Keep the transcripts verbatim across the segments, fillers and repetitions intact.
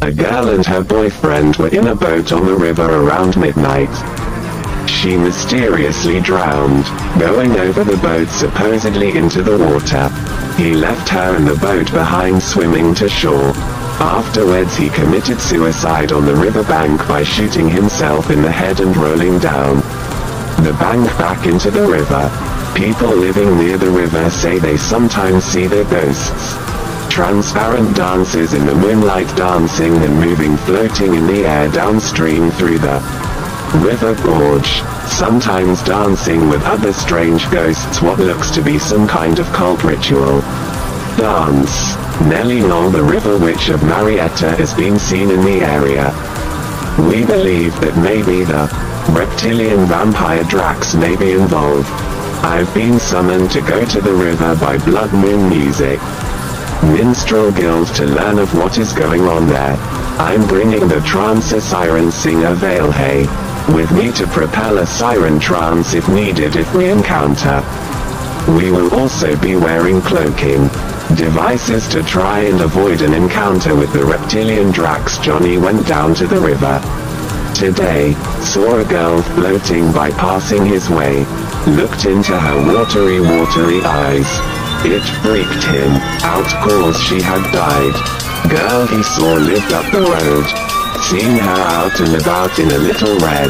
A girl and her boyfriend were in a boat on the river around midnight. She mysteriously drowned, going over the boat supposedly into the water. He left her and the boat behind swimming to shore. Afterwards he committed suicide on the riverbank by shooting himself in the head and rolling down the bank back into the river. People living near the river say they sometimes see their ghosts. Transparent dances in the moonlight, dancing and moving, floating in the air downstream through the river gorge, sometimes dancing with other strange ghosts, what looks to be some kind of cult ritual. Dance. Nellie Knoll, the river witch of Marietta, has been seen in the area. We believe that maybe the reptilian vampire Drax may be involved. I've been summoned to go to the river by Blood Moon Music Minstrel Guild to learn of what is going on there. I'm bringing the trancer siren singer Veilhay with me to propel a siren trance if needed if we encounter. We will also be wearing cloaking devices to try and avoid an encounter with the reptilian Drax. Johnny went down to the river today, saw a girl floating by passing his way, looked into her watery watery eyes. It freaked him out cause she had died. Girl he saw lived up the road. Seen her out and about in a little red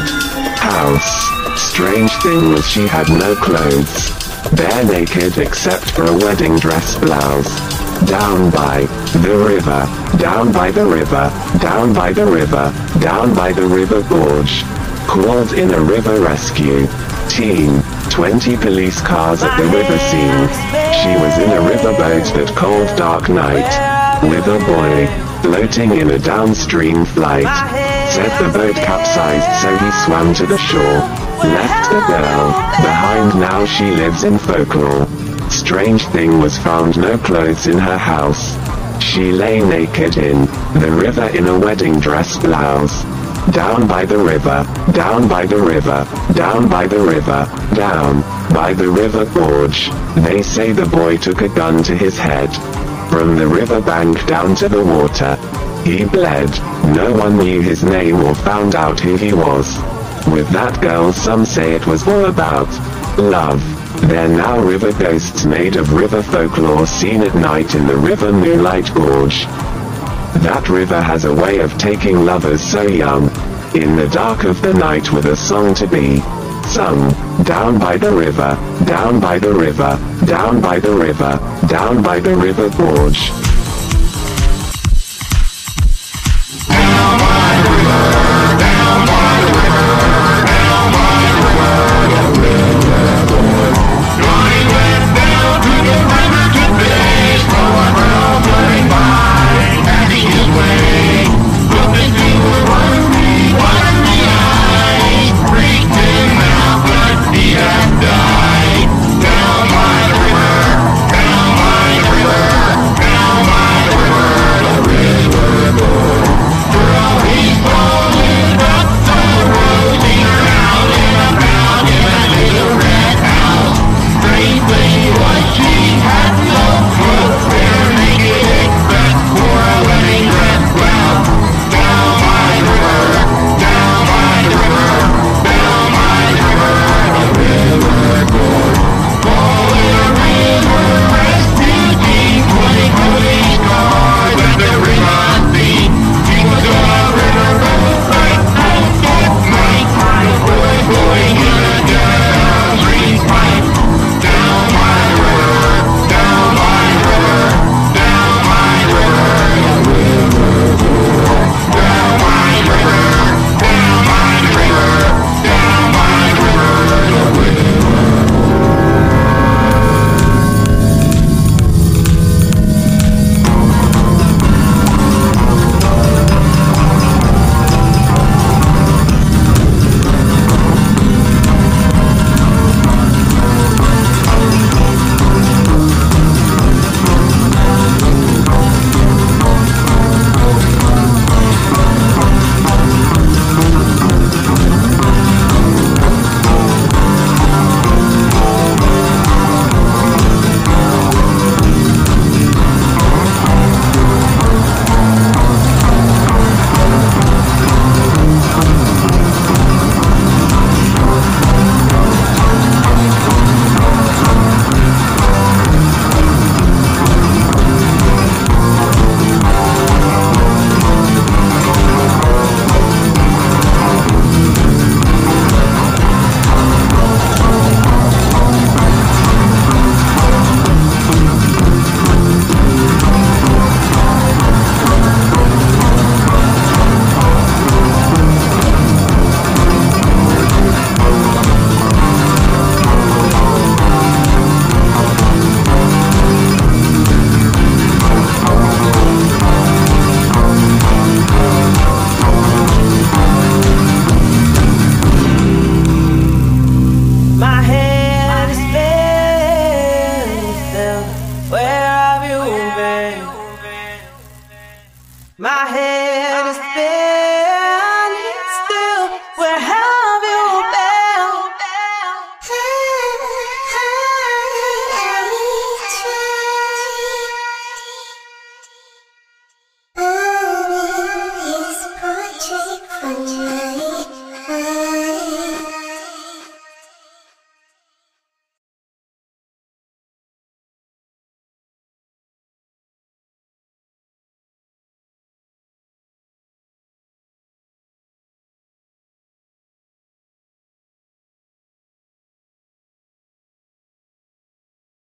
house. Strange thing was she had no clothes. Bare naked except for a wedding dress blouse. Down by the river, down by the river, down by the river, down by the river gorge. Called in a river rescue team. twenty police cars at the river scene. She was in a riverboat that cold dark night, with a boy, floating in a downstream flight. Said the boat capsized so he swam to the shore, left the girl behind. Now she lives in folklore. Strange thing was found no clothes in her house. She lay naked in the river in a wedding dress blouse. Down by the river, down by the river, down by the river, down by the river gorge. They say the boy took a gun to his head. From the river bank down to the water. He bled. No one knew his name or found out who he was. With that girl some say it was all about love. They're now river ghosts made of river folklore seen at night in the river moonlight gorge. That river has a way of taking lovers so young, in the dark of the night with a song to be sung. Down by the river, down by the river, down by the river, down by the river gorge.